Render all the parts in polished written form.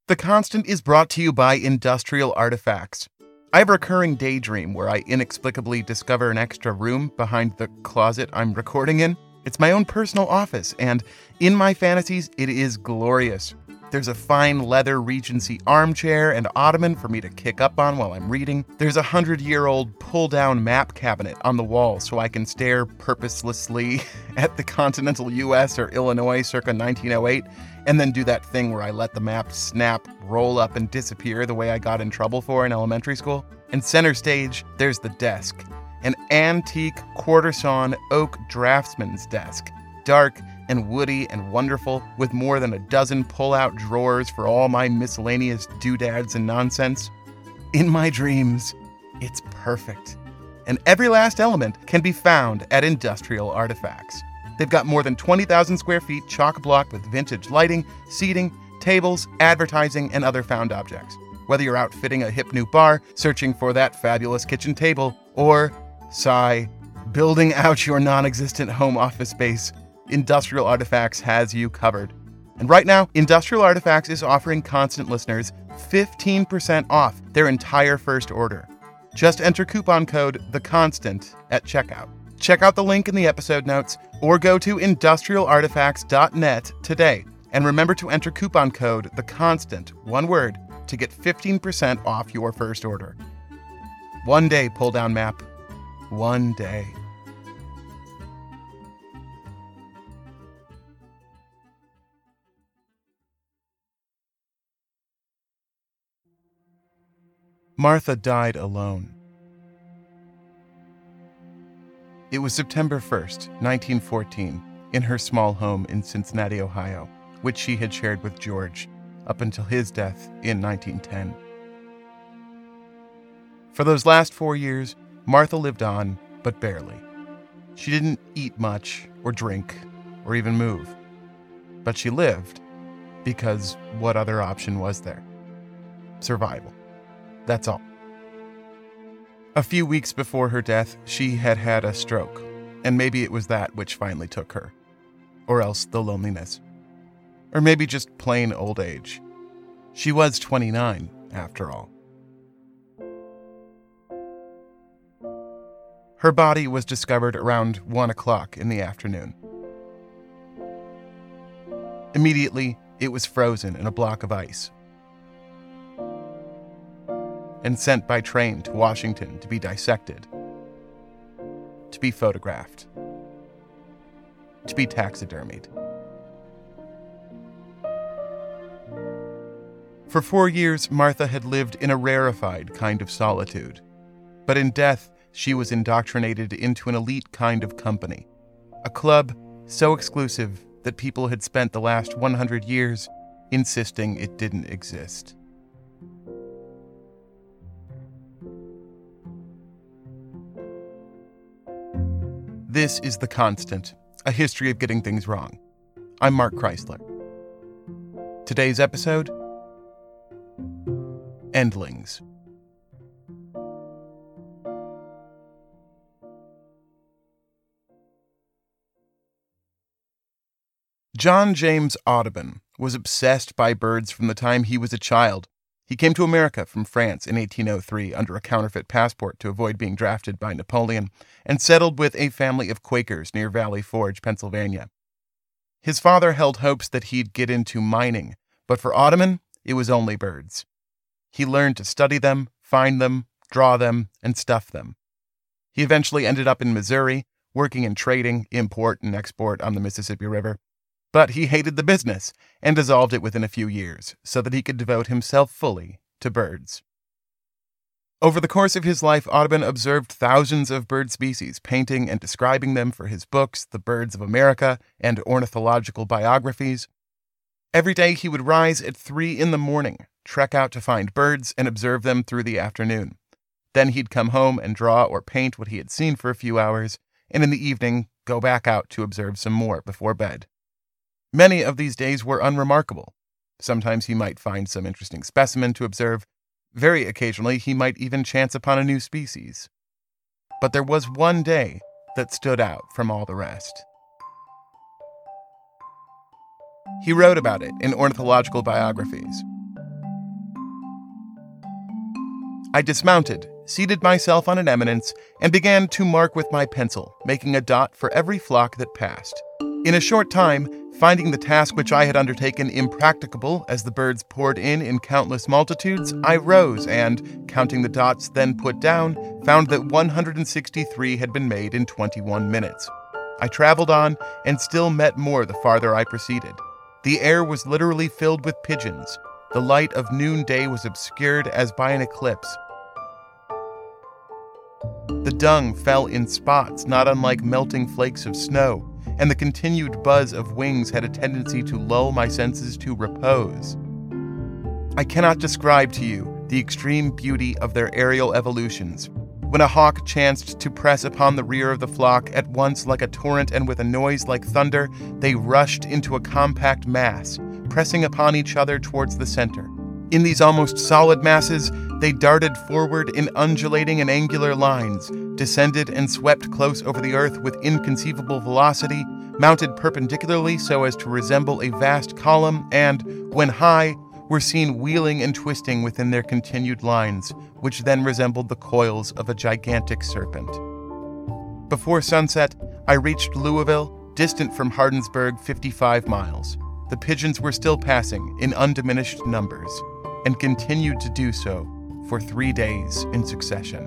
The Constant is brought to you by Industrial Artifacts. I have a recurring daydream where I inexplicably discover an extra room behind the closet I'm recording in. It's my own personal office, and in my fantasies, it is glorious. There's a fine leather Regency armchair and ottoman for me to kick up on while I'm reading. There's a 100-year-old pull-down map cabinet on the wall so I can stare purposelessly at the continental U.S. or Illinois circa 1908, and then do that thing where I let the map snap, roll up, and disappear the way I got in trouble for in elementary school. And center stage, there's the desk. An antique quarter-sawn oak draftsman's desk. Dark and woody and wonderful, with more than a dozen pull-out drawers for all my miscellaneous doodads and nonsense. In my dreams, it's perfect. And every last element can be found at Industrial Artifacts. They've got more than 20,000 square feet chock-a-block with vintage lighting, seating, tables, advertising, and other found objects. Whether you're outfitting a hip new bar, searching for that fabulous kitchen table, or, sigh, building out your non-existent home office space, Industrial Artifacts has you covered. And right now, Industrial Artifacts is offering Constant listeners 15% off their entire first order. Just enter coupon code THECONSTANT at checkout. Check out the link in the episode notes or go to industrialartifacts.net today. And remember to enter coupon code THECONSTANT, one word, to get 15% off your first order. One day, pull down map. One day. Martha died alone. It was September 1st, 1914, in her small home in Cincinnati, Ohio, which she had shared with George up until his death in 1910. For those last 4 years, Martha lived on, but barely. She didn't eat much, or drink, or even move. But she lived, because what other option was there? Survival. That's all. A few weeks before her death, she had had a stroke, and maybe it was that which finally took her. Or else the loneliness. Or maybe just plain old age. She was 29, after all. Her body was discovered around 1 o'clock in the afternoon. Immediately, it was frozen in a block of ice and sent by train to Washington to be dissected, to be photographed, to be taxidermied. For 4 years, Martha had lived in a rarefied kind of solitude, but in death, she was indoctrinated into an elite kind of company, a club so exclusive that people had spent the last 100 years insisting it didn't exist. This is The Constant, a history of getting things wrong. I'm Mark Chrysler. Today's episode, Endlings. John James Audubon was obsessed by birds from the time he was a child. He came to America from France in 1803 under a counterfeit passport to avoid being drafted by Napoleon, and settled with a family of Quakers near Valley Forge, Pennsylvania. His father held hopes that he'd get into mining, but for Audubon, it was only birds. He learned to study them, find them, draw them, and stuff them. He eventually ended up in Missouri, working in trading, import and export on the Mississippi River. But he hated the business and dissolved it within a few years so that he could devote himself fully to birds. Over the course of his life, Audubon observed thousands of bird species, painting and describing them for his books, The Birds of America and Ornithological Biographies. Every day he would rise at 3 a.m, trek out to find birds and observe them through the afternoon. Then he'd come home and draw or paint what he had seen for a few hours, and in the evening go back out to observe some more before bed. Many of these days were unremarkable. Sometimes he might find some interesting specimen to observe. Very occasionally, he might even chance upon a new species. But there was one day that stood out from all the rest. He wrote about it in Ornithological Biographies. I dismounted, seated myself on an eminence, and began to mark with my pencil, making a dot for every flock that passed. In a short time, finding the task which I had undertaken impracticable as the birds poured in countless multitudes, I rose and, counting the dots then put down, found that 163 had been made in 21 minutes. I traveled on and still met more the farther I proceeded. The air was literally filled with pigeons. The light of noonday was obscured as by an eclipse. The dung fell in spots not unlike melting flakes of snow, and the continued buzz of wings had a tendency to lull my senses to repose. I cannot describe to you the extreme beauty of their aerial evolutions. When a hawk chanced to press upon the rear of the flock, at once like a torrent and with a noise like thunder, they rushed into a compact mass, pressing upon each other towards the center. In these almost solid masses, they darted forward in undulating and angular lines, descended and swept close over the earth with inconceivable velocity, mounted perpendicularly so as to resemble a vast column, and, when high, were seen wheeling and twisting within their continued lines, which then resembled the coils of a gigantic serpent. Before sunset, I reached Louisville, distant from Hardinsburg 55 miles. The pigeons were still passing in undiminished numbers, and continued to do so for 3 days in succession.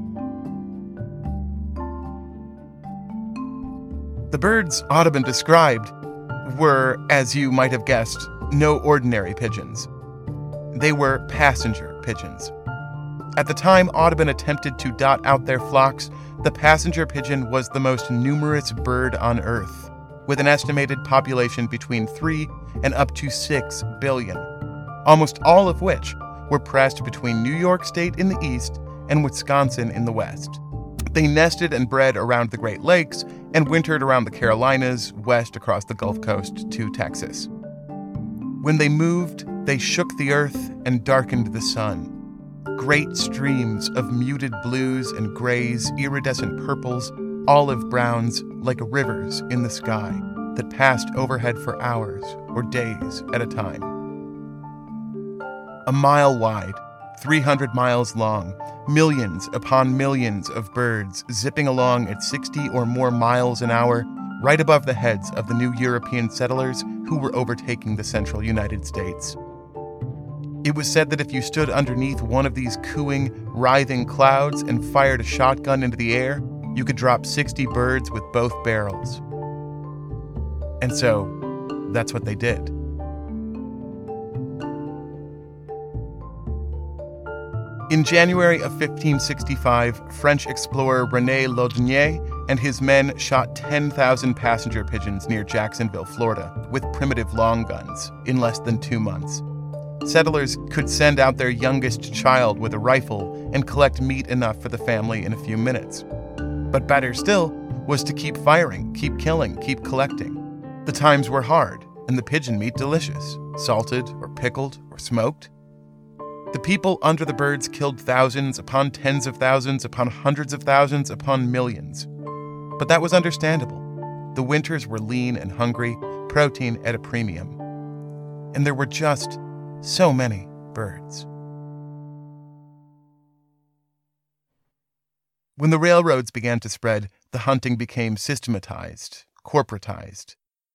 The birds Audubon described were, as you might have guessed, no ordinary pigeons. They were passenger pigeons. At the time Audubon attempted to dot out their flocks, the passenger pigeon was the most numerous bird on Earth, with an estimated population between 3 and up to 6 billion, almost all of which were pressed between New York State in the east and Wisconsin in the west. They nested and bred around the Great Lakes and wintered around the Carolinas, west across the Gulf Coast to Texas. When they moved, they shook the earth and darkened the sun. Great streams of muted blues and grays, iridescent purples, olive browns, like rivers in the sky, that passed overhead for hours or days at a time. A mile wide, 300 miles long, millions upon millions of birds zipping along at 60 or more miles an hour, right above the heads of the new European settlers who were overtaking the central United States. It was said that if you stood underneath one of these cooing, writhing clouds and fired a shotgun into the air, you could drop 60 birds with both barrels. And so, that's what they did. In January of 1565, French explorer René Laudonnière and his men shot 10,000 passenger pigeons near Jacksonville, Florida, with primitive long guns in less than 2 months. Settlers could send out their youngest child with a rifle and collect meat enough for the family in a few minutes. But better still was to keep firing, keep killing, keep collecting. The times were hard, and the pigeon meat delicious, salted or pickled or smoked. The people under the birds killed thousands upon tens of thousands upon hundreds of thousands upon millions. But that was understandable. The winters were lean and hungry, protein at a premium. And there were just so many birds. When the railroads began to spread, the hunting became systematized, corporatized.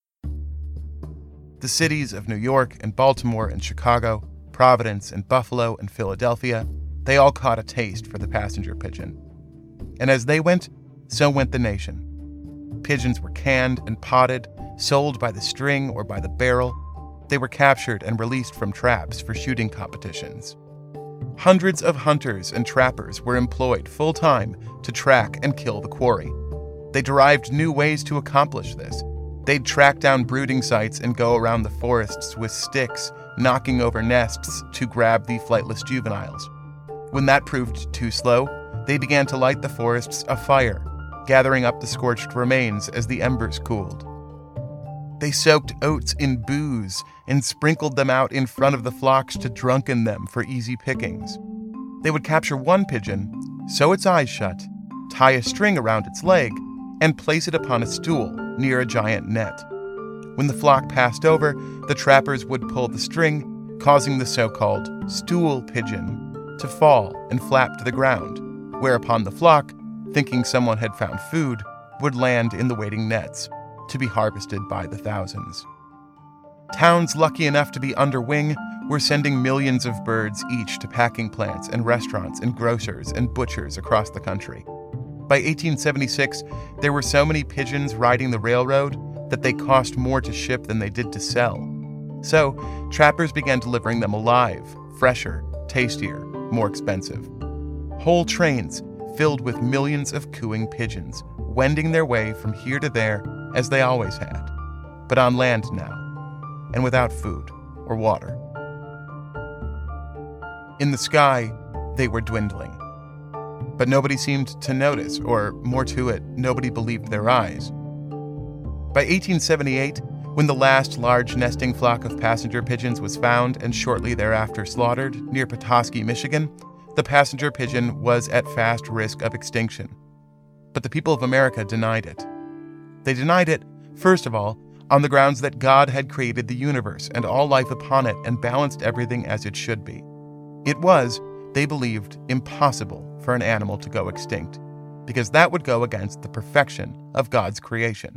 The cities of New York and Baltimore and Chicago, Providence and Buffalo and Philadelphia, they all caught a taste for the passenger pigeon. And as they went, so went the nation. Pigeons were canned and potted, sold by the string or by the barrel. They were captured and released from traps for shooting competitions. Hundreds of hunters and trappers were employed full-time to track and kill the quarry. They derived new ways to accomplish this. They'd track down brooding sites and go around the forests with sticks, knocking over nests to grab the flightless juveniles. When that proved too slow, they began to light the forests afire, gathering up the scorched remains as the embers cooled. They soaked oats in booze and sprinkled them out in front of the flocks to drunken them for easy pickings. They would capture one pigeon, sew its eyes shut, tie a string around its leg, and place it upon a stool near a giant net. When the flock passed over, the trappers would pull the string, causing the so-called stool pigeon to fall and flap to the ground, whereupon the flock, thinking someone had found food, would land in the waiting nets, to be harvested by the thousands. Towns lucky enough to be under wing were sending millions of birds each to packing plants and restaurants and grocers and butchers across the country. By 1876, there were so many pigeons riding the railroad that they cost more to ship than they did to sell. So, trappers began delivering them alive, fresher, tastier, more expensive. Whole trains filled with millions of cooing pigeons, wending their way from here to there as they always had, but on land now, and without food or water. In the sky, they were dwindling. But nobody seemed to notice, or more to it, nobody believed their eyes. By 1878, when the last large nesting flock of passenger pigeons was found and shortly thereafter slaughtered near Petoskey, Michigan, the passenger pigeon was at fast risk of extinction. But the people of America denied it. They denied it, first of all, on the grounds that God had created the universe and all life upon it and balanced everything as it should be. It was, they believed, impossible for an animal to go extinct, because that would go against the perfection of God's creation.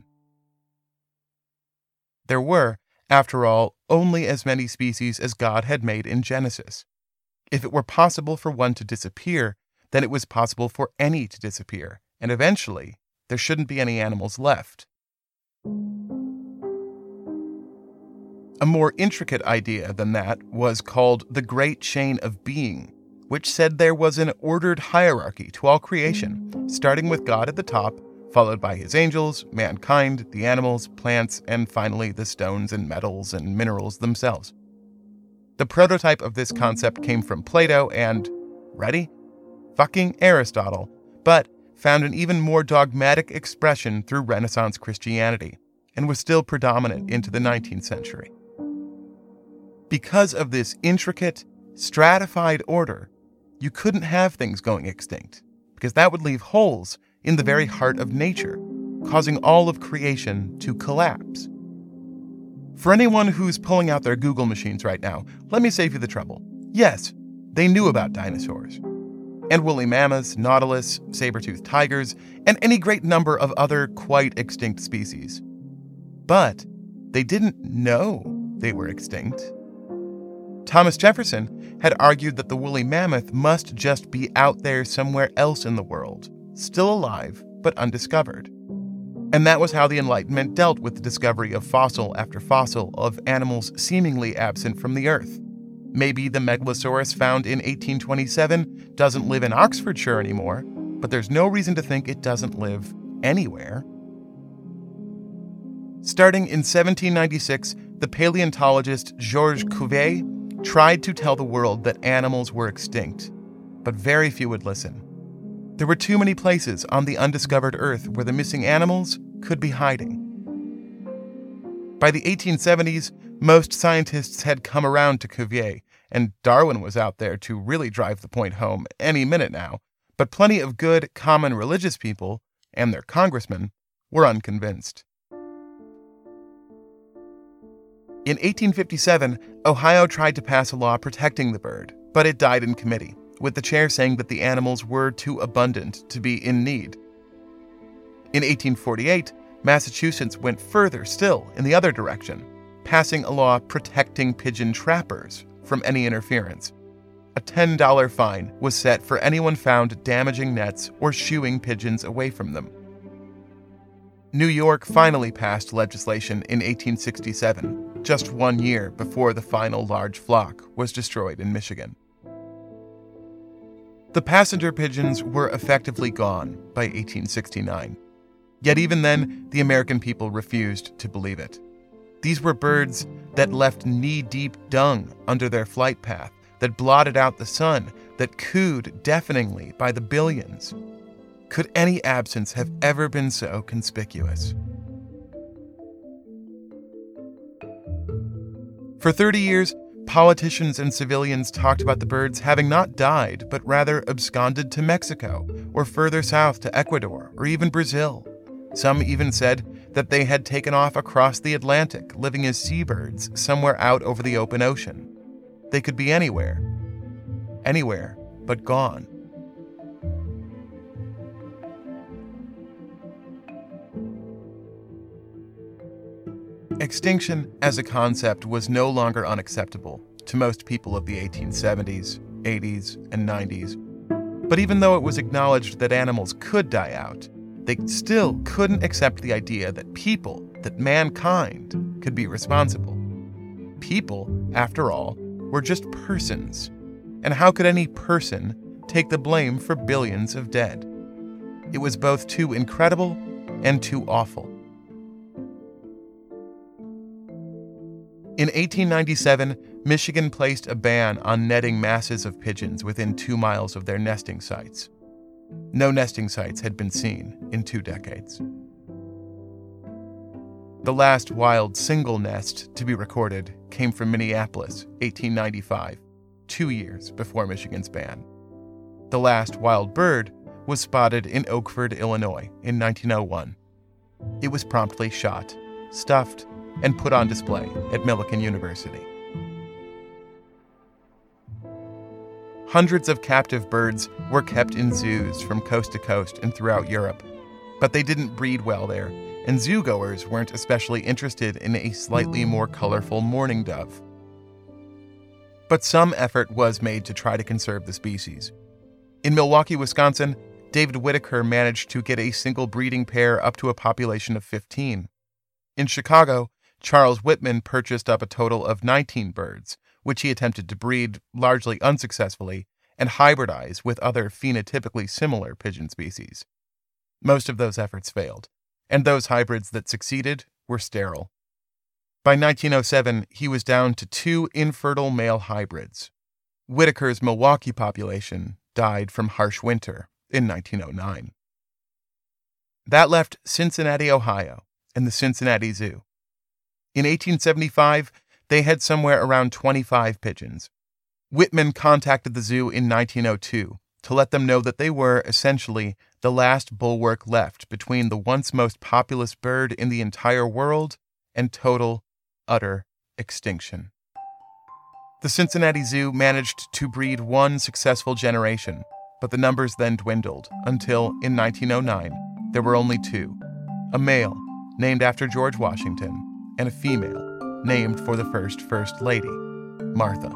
There were, after all, only as many species as God had made in Genesis. If it were possible for one to disappear, then it was possible for any to disappear, and eventually, there shouldn't be any animals left. A more intricate idea than that was called the Great Chain of Being, which said there was an ordered hierarchy to all creation, starting with God at the top, followed by his angels, mankind, the animals, plants, and finally the stones and metals and minerals themselves. The prototype of this concept came from Plato and, ready? Fucking Aristotle, but found an even more dogmatic expression through Renaissance Christianity, and was still predominant into the 19th century. Because of this intricate, stratified order, you couldn't have things going extinct, because that would leave holes in the very heart of nature, causing all of creation to collapse. For anyone who's pulling out their Google machines right now, let me save you the trouble. Yes, they knew about dinosaurs, and woolly mammoths, nautilus, saber-toothed tigers, and any great number of other quite extinct species. But they didn't know they were extinct. Thomas Jefferson had argued that the woolly mammoth must just be out there somewhere else in the world, still alive but undiscovered. And that was how the Enlightenment dealt with the discovery of fossil after fossil of animals seemingly absent from the earth. Maybe the Megalosaurus found in 1827 doesn't live in Oxfordshire anymore, but there's no reason to think it doesn't live anywhere. Starting in 1796, the paleontologist Georges Cuvier tried to tell the world that animals were extinct, but very few would listen. There were too many places on the undiscovered Earth where the missing animals could be hiding. By the 1870s, most scientists had come around to Cuvier, and Darwin was out there to really drive the point home any minute now, but plenty of good, common religious people, and their congressmen, were unconvinced. In 1857, Ohio tried to pass a law protecting the bird, but it died in committee, with the chair saying that the animals were too abundant to be in need. In 1848, Massachusetts went further still in the other direction, passing a law protecting pigeon trappers from any interference. A $10 fine was set for anyone found damaging nets or shooing pigeons away from them. New York finally passed legislation in 1867, just 1 year before the final large flock was destroyed in Michigan. The passenger pigeons were effectively gone by 1869. Yet even then, the American people refused to believe it. These were birds that left knee-deep dung under their flight path, that blotted out the sun, that cooed deafeningly by the billions. Could any absence have ever been so conspicuous? For 30 years, politicians and civilians talked about the birds having not died, but rather absconded to Mexico, or further south to Ecuador, or even Brazil. Some even said that they had taken off across the Atlantic, living as seabirds somewhere out over the open ocean. They could be anywhere but gone. Extinction as a concept was no longer unacceptable to most people of the 1870s, 80s, and 90s. But even though it was acknowledged that animals could die out, they still couldn't accept the idea that people, that mankind, could be responsible. People, after all, were just persons. And how could any person take the blame for billions of dead? It was both too incredible and too awful. In 1897, Michigan placed a ban on netting masses of pigeons within 2 miles of their nesting sites. No nesting sites had been seen in 2 decades. The last wild single nest to be recorded came from Minneapolis, 1895, 2 years before Michigan's ban. The last wild bird was spotted in Oakford, Illinois, in 1901. It was promptly shot, stuffed, and put on display at Millikan University. Hundreds of captive birds were kept in zoos from coast to coast and throughout Europe, but they didn't breed well there, and zoogoers weren't especially interested in a slightly more colorful mourning dove. But some effort was made to try to conserve the species. In Milwaukee, Wisconsin, David Whitaker managed to get a single breeding pair up to a population of 15. In Chicago, Charles Whitman purchased up a total of 19 birds, which he attempted to breed, largely unsuccessfully, and hybridize with other phenotypically similar pigeon species. Most of those efforts failed, and those hybrids that succeeded were sterile. By 1907, he was down to 2 infertile male hybrids. Whitaker's Milwaukee population died from harsh winter in 1909. That left Cincinnati, Ohio, and the Cincinnati Zoo. In 1875, they had somewhere around 25 pigeons. Whitman contacted the zoo in 1902 to let them know that they were, essentially, the last bulwark left between the once most populous bird in the entire world and total, utter extinction. The Cincinnati Zoo managed to breed 1 successful generation, but the numbers then dwindled until, in 1909, there were only 2, a male, named after George Washington, and a female, named for the First Lady, Martha.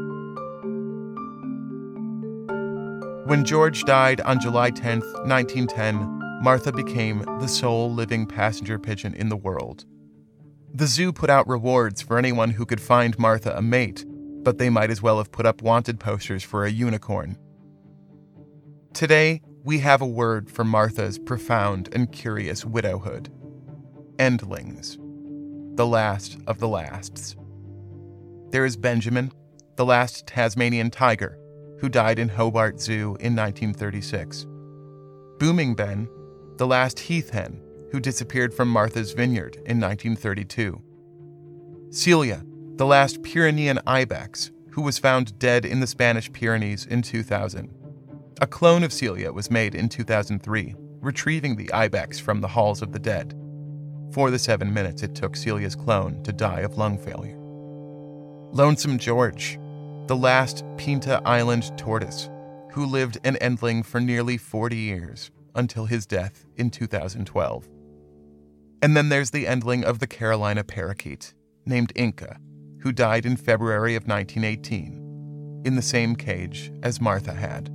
When George died on July 10, 1910, Martha became the sole living passenger pigeon in the world. The zoo put out rewards for anyone who could find Martha a mate, but they might as well have put up wanted posters for a unicorn. Today, we have a word for Martha's profound and curious widowhood: endlings. The last of the lasts. There is Benjamin, the last Tasmanian tiger, who died in Hobart Zoo in 1936. Booming Ben, the last heath hen, who disappeared from Martha's Vineyard in 1932. Celia, the last Pyrenean ibex, who was found dead in the Spanish Pyrenees in 2000. A clone of Celia was made in 2003, retrieving the ibex from the halls of the dead. For the 7 minutes it took Celia's clone to die of lung failure. Lonesome George, the last Pinta Island tortoise, who lived an endling for nearly 40 years until his death in 2012. And then there's the endling of the Carolina parakeet, named Inca, who died in February of 1918, in the same cage as Martha had.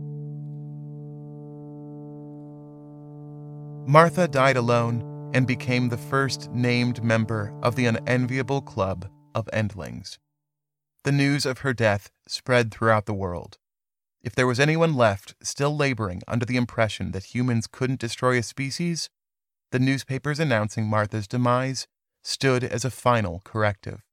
Martha died alone and became the first named member of the unenviable club of endlings. The news of her death spread throughout the world. If there was anyone left still laboring under the impression that humans couldn't destroy a species, the newspapers announcing Martha's demise stood as a final corrective.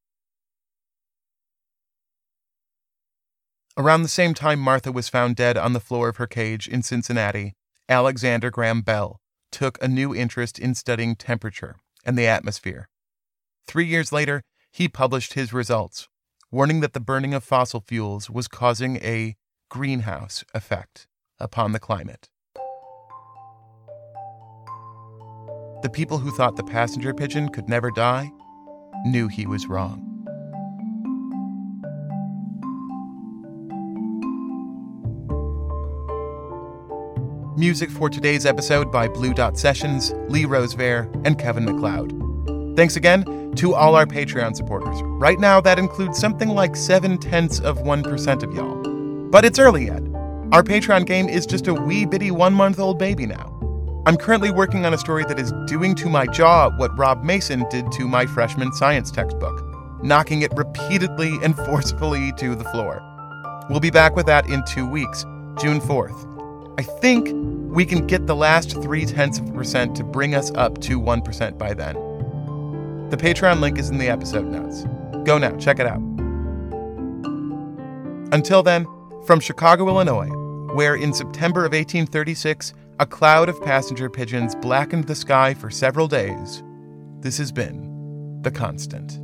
Around the same time Martha was found dead on the floor of her cage in Cincinnati, Alexander Graham Bell took a new interest in studying temperature and the atmosphere. 3 years later, he published his results, warning that the burning of fossil fuels was causing a greenhouse effect upon the climate. The people who thought the passenger pigeon could never die knew he was wrong. Music for today's episode by Blue Dot Sessions, Lee Rosevere, and Kevin MacLeod. Thanks again to all our Patreon supporters. Right now, that includes something like 0.7% of y'all. But it's early yet. Our Patreon game is just a wee bitty 1-month-old baby now. I'm currently working on a story that is doing to my jaw what Rob Mason did to my freshman science textbook, knocking it repeatedly and forcefully to the floor. We'll be back with that in 2 weeks, June 4th. I think we can get the last 0.3% to bring us up to 1% by then. The Patreon link is in the episode notes. Go now, check it out. Until then, from Chicago, Illinois, where in September of 1836, a cloud of passenger pigeons blackened the sky for several days, this has been The Constant.